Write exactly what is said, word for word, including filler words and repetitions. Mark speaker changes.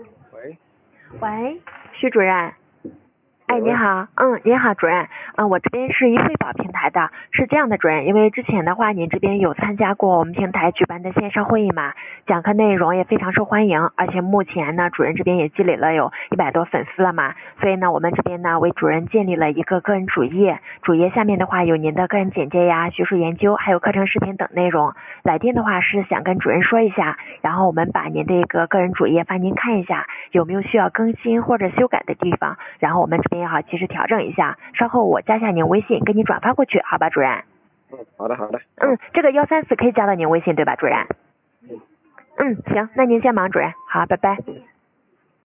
Speaker 1: 喂，
Speaker 2: 喂，徐主任。哎，
Speaker 1: 喂
Speaker 2: 你好，嗯，您好，主任，嗯，我这边是一惠保平台的，是这样的，主任，因为之前的话，您这边有参加过我们平台举办的线上会议嘛，讲课内容也非常受欢迎，而且目前呢，主任这边也积累了有一百多粉丝了嘛，所以呢，我们这边呢为主任建立了一个个人主页，主页下面的话有您的个人简介呀、学术研究，还有课程视频等内容。来电的话是想跟主任说一下，然后我们把您的一个个人主页发您看一下，有没有需要更新或者修改的地方，然后我们这边也好及时调整一下。稍后我加下您微信，给你转发过去，好吧，主任？
Speaker 1: 嗯，好的好的。
Speaker 2: 嗯，这个幺三四可以加到您微信对吧，主任？
Speaker 1: 嗯
Speaker 2: 嗯，行，那您先忙，主任。好，拜拜。